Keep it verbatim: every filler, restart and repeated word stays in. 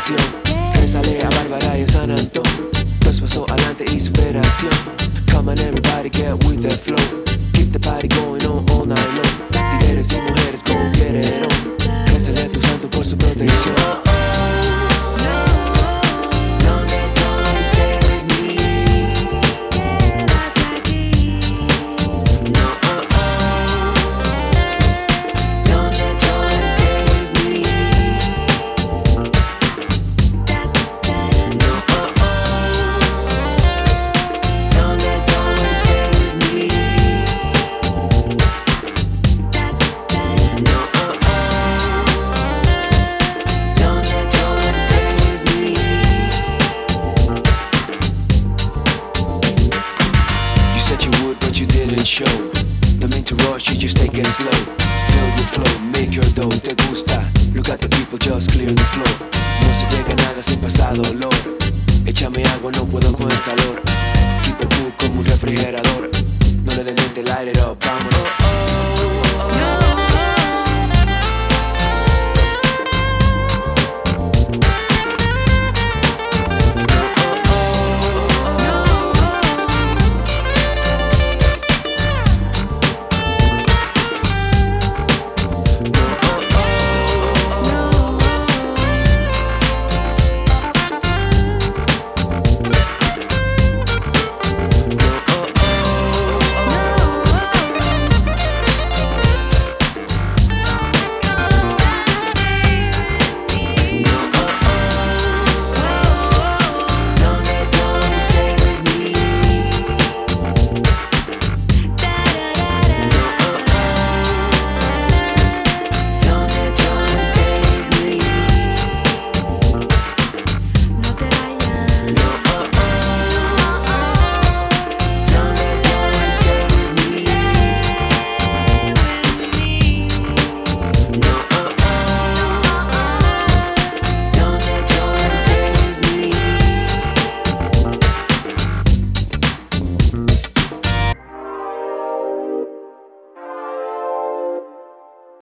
canción. Resale a Bárbara y a San Antón. Dos pasos adelante y superación. Come on everybody, get with the flow. Keep the party going on all night long. Tigres y mujeres, go get it on. Resale a tu santo por su protección. Show. Don't mean to rush, you just take it slow. Feel your flow, make your dough. Te gusta, look at the people just clear the floor. No se llega nada sin pasar dolor. Échame agua, no puedo con el calor. Keep it cool como un refrigerador. No le den mente, light it up, vámonos.